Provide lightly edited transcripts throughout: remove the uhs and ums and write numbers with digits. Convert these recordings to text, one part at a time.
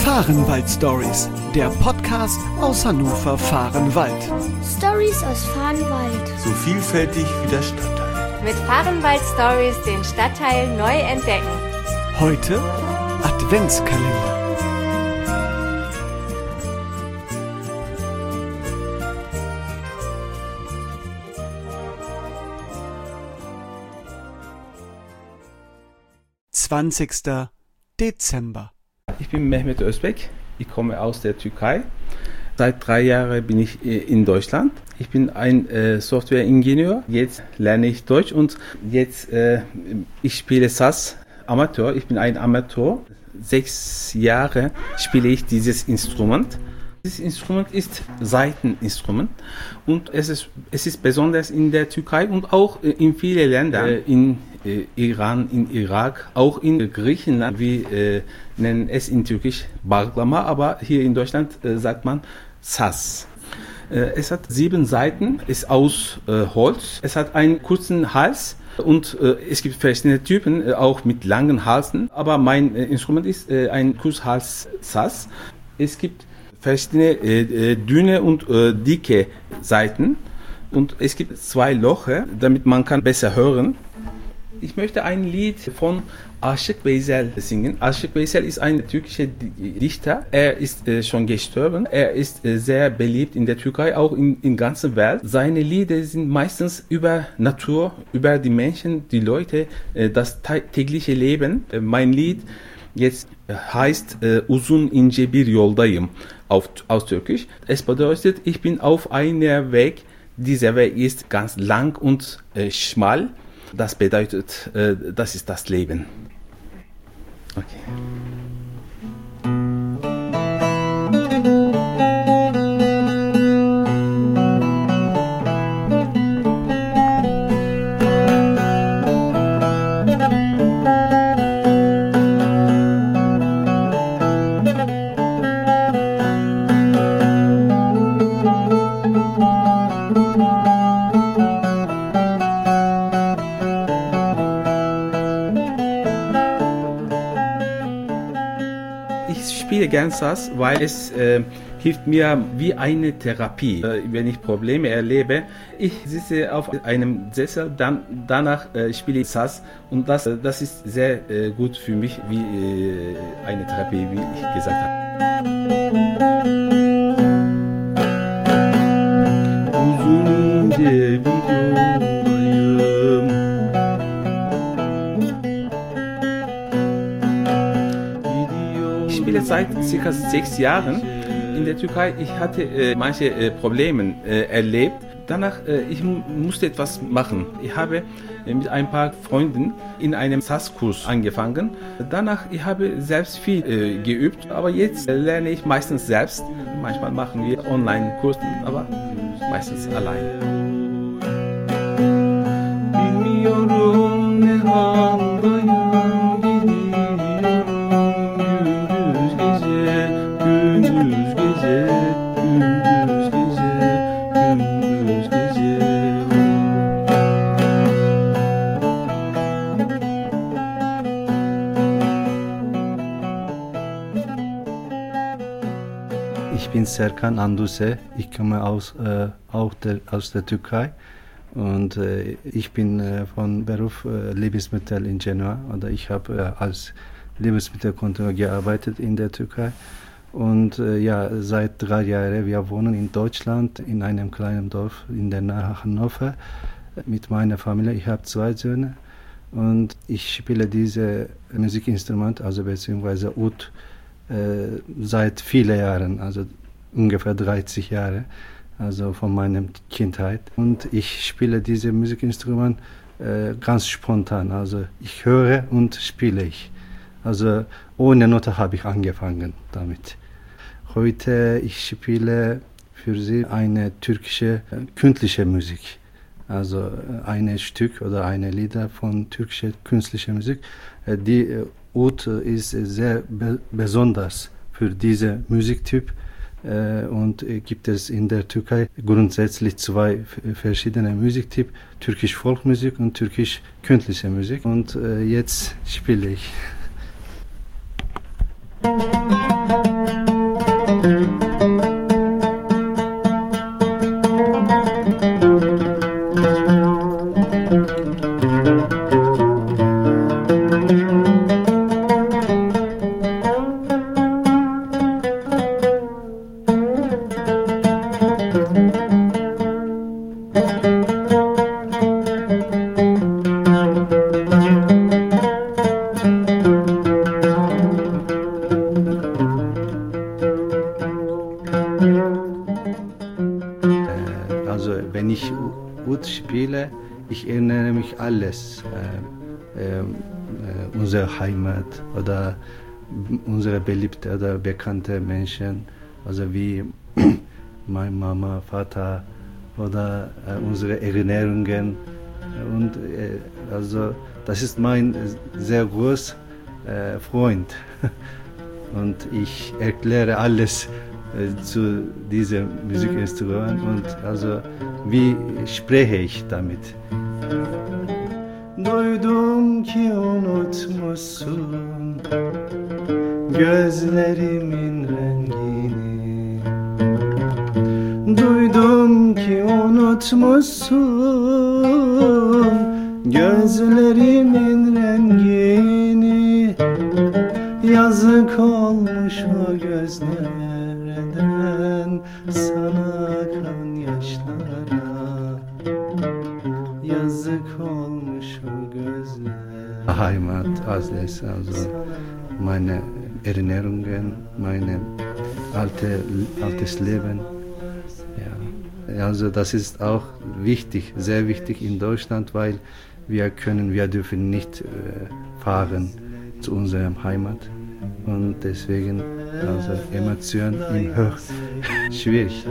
Fahrenwald-Stories, der Podcast aus Hannover-Fahrenwald. Stories aus Fahrenwald. So vielfältig wie der Stadtteil. Mit Fahrenwald-Stories den Stadtteil neu entdecken. Heute Adventskalender. (20. Dezember). Ich bin Mehmet Özbek, ich komme aus der Türkei. Seit 3 Jahren bin ich in Deutschland. Ich bin ein Softwareingenieur. Jetzt lerne ich Deutsch und jetzt ich spiele Saz Amateur. Ich bin ein Amateur. 6 Jahre spiele ich dieses Instrument. Dieses Instrument ist Saiteninstrument und es ist besonders in der Türkei und auch in vielen Ländern, in Iran, in Irak, auch in Griechenland. Wir nennen es in Türkisch Baklama, aber hier in Deutschland sagt man Saz. Es hat 7 Saiten, ist aus Holz, es hat einen kurzen Hals. Und es gibt verschiedene Typen, auch mit langen Halsen, aber mein Instrument ist ein Kurzhals-Saz. Es gibt verschiedene dünne und dicke Saiten und es gibt 2 Loche, damit man kann besser hören. Ich möchte ein Lied von Aşık Veysel singen. Aşık Veysel ist ein türkischer Dichter. Er ist schon gestorben. Er ist sehr beliebt in der Türkei, auch in ganzer Welt. Seine Lieder sind meistens über Natur, über die Menschen, die Leute, das tägliche Leben. Mein Lied jetzt heißt Uzun ince bir yoldayım aus Türkisch. Es bedeutet, ich bin auf einem Weg. Dieser Weg ist ganz lang und schmal. Das bedeutet, das ist das Leben. Okay. Ich spiele gern Saz, weil es hilft mir wie eine Therapie. Wenn ich Probleme erlebe, ich sitze auf einem Sessel, danach spiele ich Saz und das ist sehr gut für mich wie eine Therapie, wie ich gesagt habe. Ich spiele seit ca. 6 Jahren in der Türkei. Ich hatte manche Probleme erlebt. Danach ich musste etwas machen. Ich habe mit ein paar Freunden in einem Saz-Kurs angefangen. Danach ich habe selbst viel geübt, aber jetzt lerne ich meistens selbst. Manchmal machen wir Online-Kurse, aber meistens allein. Bilmiyorum ne haldayım. Ich bin Serkan Anduse, ich komme aus der Türkei und ich bin von Beruf Lebensmittelingenieur oder ich habe als Lebensmittelkontrolleur gearbeitet in der Türkei und seit 3 Jahren wir wohnen in Deutschland in einem kleinen Dorf in der Nähe Hannover mit meiner Familie. Ich habe 2 Söhne und ich spiele dieses Musikinstrument, also beziehungsweise Ud, seit vielen Jahren, also ungefähr 30 Jahre, also von meiner Kindheit. Und ich spiele dieses Musikinstrument ganz spontan, also ich höre und spiele ich. Also ohne Note habe ich angefangen damit. Heute ich spiele für Sie eine türkische künstliche Musik. Also ein Stück oder eine Lieder von türkischer künstlicher Musik. Die Ud ist sehr besonders für diesen Musiktyp und gibt es in der Türkei grundsätzlich 2 verschiedene Musiktypen, türkisch Volksmusik und türkisch künstliche Musik. Und jetzt spiele ich. spiele, ich erinnere mich alles. Unsere Heimat oder unsere beliebte oder bekannte Menschen, also wie meine Mama, Vater oder unsere Erinnerungen. Und also das ist mein sehr großer Freund. Und ich erkläre alles zu diesem Musikinstrument und also wie spreche ich damit. Duydum ki unutmuşsun gözlerimin rengini. Duydum ki unutmuşsun gözlerimin rengini. Yazık olmuş o gözlerden sana akan yaşlara. Yazık olmuş o gözler. Heimat, alles, also meine Erinnerungen, meine altes Leben. Ja. Also das ist auch wichtig, sehr wichtig in Deutschland, weil wir dürfen nicht fahren zu unserem Heimat. Und deswegen, also Emotion im Hoch, schwierig.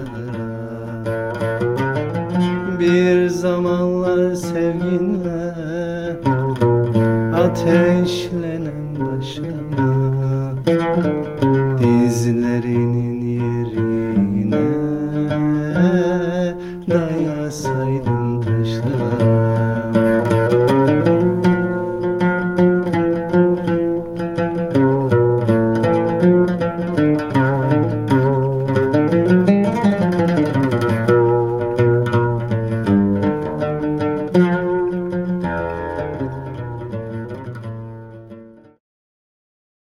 Bir zamanlar sevginle ateşlenen başıma dizlerinin yerine dayasaydım taşlara.